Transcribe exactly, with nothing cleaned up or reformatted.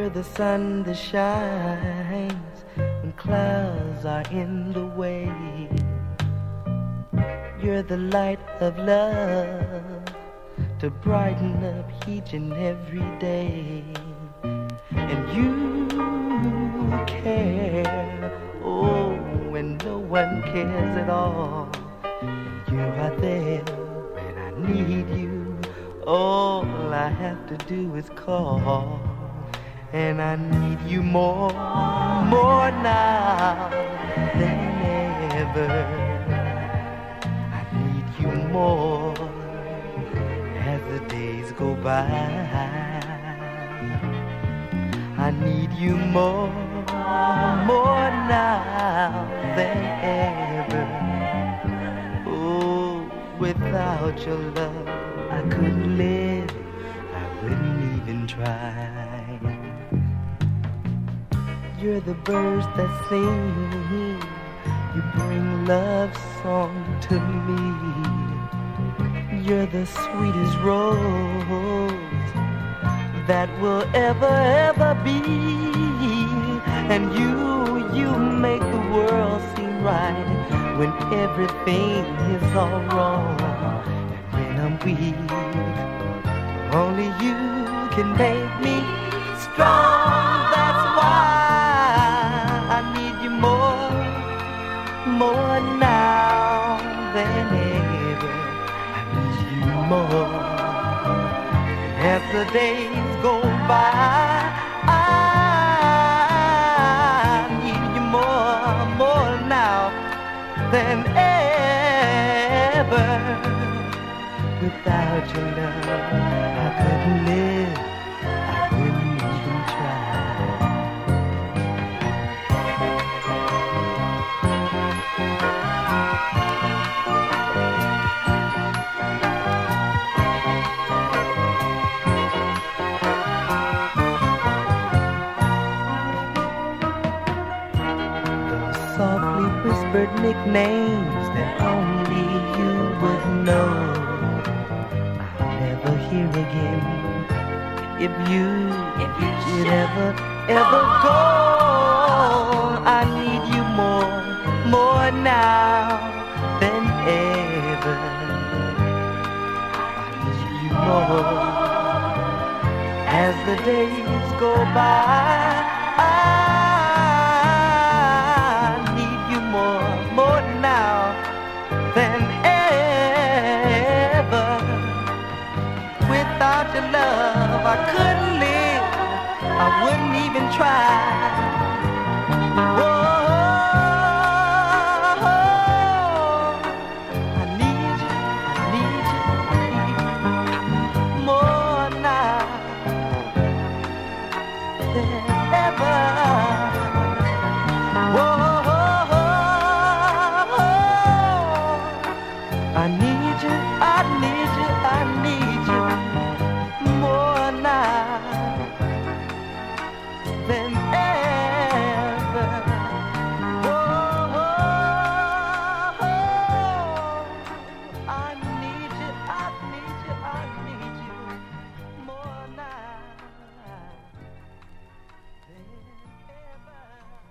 You're the sun that shines when clouds are in the way. You're the light of love to brighten up each and every day. And you care, oh, when no one cares at all. You are there when I need you. All I have to do is call. And I need you more, more now than ever. I need you more as the days go by. I need you more, more now than ever. Oh, without your love, I couldn't live, I wouldn't even try. You're the birds that sing, you bring love song to me. You're the sweetest rose that will ever, ever be. And you, you make the world seem right when everything is all wrong. And when I'm weak, only you can make me strong. That's why I need you more, more now than ever. I need you more as the days go by. I need you more, more now than ever. Without your love, I couldn't live, I wouldn't even try. Softly whispered nicknames that only you would know, I'll never hear again if you, if you should ever, ever go. I need you more, more now than ever. I need you more as the days go by. Without your love, I couldn't live, I wouldn't even try.